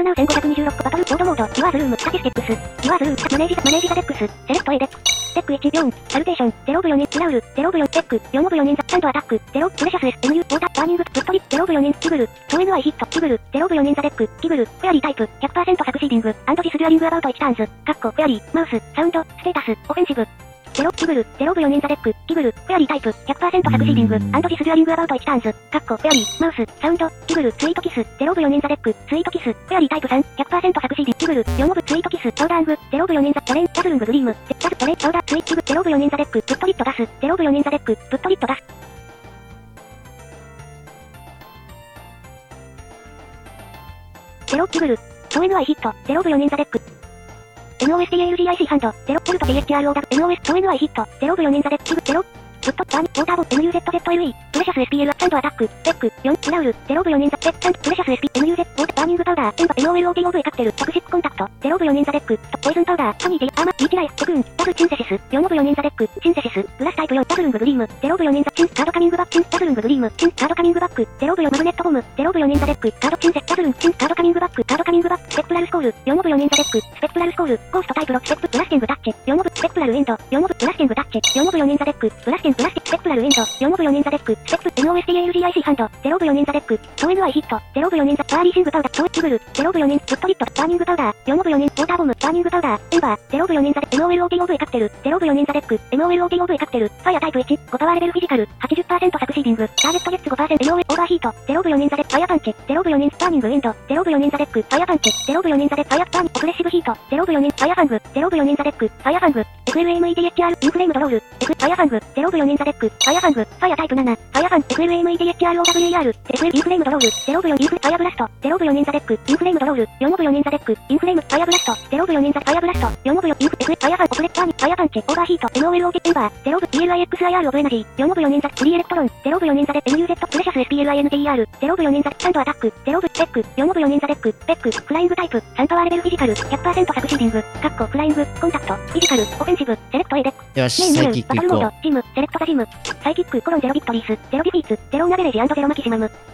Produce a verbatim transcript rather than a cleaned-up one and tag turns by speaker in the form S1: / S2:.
S1: ナウせんごひゃくにじゅうろく個バトルコードモード、リワーズルーム、スタティスティックス、リワーズルーム、マネージザ、マネージザデックス、セレクトエデック。テックいち、よん、サルテーション、ゼロオブよにん、ラウル、ゼロオブよん、テック、よんオブよにん、ザ、サンドアタック、ゼロ、プレシャス S、エムユー、オータ、バーニング、ブットリ、ゼロオブよにん、キグル、超 エヌアイ ヒット、キグル、ゼロオブよにん、ザデック、キグル、クエアリータイプ、ひゃくパーセント サクシーディング、アンドディスデュアリングアバウトいちターンズ、カッコ、クエアリー、マウス、サウンド、ステータス、オフェンシブ。ゼロ、キグル、ゼロオブよにんザデック、キグル、クエアリータイプ、ひゃくパーセント サクシーディング、アンドディスデュアリングアバウトいちターンズ、カッコ、クエアリー、マウス、サウンド、キグル、スイートキス、ゼロオブよにんザデック、スイートキス、クエアリータイプさん、ひゃくパーセント サクシーディング、キグル、よんオブスイートキス、パウダーング、ゼロオブよにんザ、オレン、ダズルンググリーム、ダズ、オレン、パウダー、スイッチグ、ゼロオブよにんザデック、プットリットダス、ゼロオブよにんザデック、プットリットダス。ゼロ、キグル、超 エヌアイ ヒット、ゼロオブよにんザデック。エムオーエスティーエルジーアイシー ハンド、ゼロ、ポルト ティーエイチアールオーダブリュー、エムオーエス、超 エヌアイ ヒット、ゼロオブよにんザデック、ゼロ、プット、バーニ、ウォーターボン、エムユーゼットゼットエルイー、プレシャス エスピーエル、サンドアタック、テック、よん、ラウル、ゼロオブよにんザ、ペッ、サン、プレシャス エスピー、エムユーゼット、ウォーター、バーニングパウダー、エンバ、エムオーエルオーティーオーブイ カクテル、トクシックコンタクト、ゼロオブよにんザデック、ポイズンパウダー、トニーディ、アーマ、リーティライフ、トクーン、ダブチンセシス、よんオブよにんザデック、チンセシス、グラスタイプよん、ダブルンググリーム、ゼロオブよにんザ、チン、カードカミングバック、チン、ダブルンググリーム、チン、カードカミングバック、ゼロオブよん、マグネットボム、ゼロオブよにんザデック、カードチンセ、ダブルン、チン、カードカミングバック、カードカミングバック、スペクトラルスコール、よんオブよにんザデック、スペクトラルスコール、ゴーストタイプろく、スペクト、ブラスティングタッチ、よんオブ、スペクトラルエンド、よんオブ、ブラスティングタッチ、よんオブよにんザデック、ブラスティング、ブラスティング、スペクトラルエンド、よんオブよにんザデック、スペクト、エムオーエスティーエルジーアイシー ハンド、ゼロオブよにんザデック、超 エヌアイ ヒット、ゼロオブよにんザ、バーリーシングパウダー、超キグル、ゼロオブよにん、プットリット、バーニングパウダー、よんオブよにん、ウォーターボム、バーニングパウダー、エンバー、ゼロオブよにんザデ、エムオーエルオーティーオーブイ カクテル、ゼロオブよにんザデック、エムオーエルオーティーオーブイ カクテル、ファイアタイプいち、ごパワーレベルフィジカル、はちじゅっパーセント サクシーディング、ターゲットゲッツ ごパーセント、エムオーエル オーバーヒート、ゼロオブよにんザデ、ファイアパンチ、ゼロオブよにん、バーニングエンド、ゼロオブよにんザデック、ファイアパンチ、ゼロオブよにんザデ、ファイアパン、オフレッシブヒート、ゼロオブよにん、ファイアファング、ゼロオブよにんザデック、ファイアファング、エフエルエムイーディーエイチアール、インフレームドロール、F、ファイアファング、ゼロオブよにんザデック、ファイアファング、ファイアタイプなな、ファイアファン、エフエルエムイーディーエイチアールオーダブリューイーアール、エフエル、インフレームドロール、ゼロオブよにん、インフレ、ファイアブラスト、ゼロオブよにんザデック、インフレームドロール、よんオブよにんザデック、インフレーム、ファイアブラスト、ゼロオブよにんザ、ファイアブラスト、よんオブよ、インフ、F、ファイアファン、オフレッターに、ファイアパンチ、オーバーヒート、エムオーエルオーティ、エンバー、ゼロオブ、イーエルアイエックスアイアール オブエナジー、よんオブよにんザ、フリーエレクトロン、ゼロオブよにんザデ、エムユーゼット、プレシャス エスピーエルアイエヌティーイーアール、ゼロオブよにんザ、サンドアタック、ゼロオブ、ペック、よんオブよにんザデック、ペック、フライングタイプ、さんパワーレベルフィジカル、ひゃくパーセント サクシーディング、カッコ、フライング、コンタクト、フィジカル、オフェンシブ、セレクトエデック。
S2: よし、
S1: メインメニュー、
S2: サイキック
S1: バトルモード、
S2: 行こ
S1: ジム、セレクトザジム、サイキック、コロンゼロビクトリース、ゼロディフィーツ、ゼロナベレージゼロマキシマム。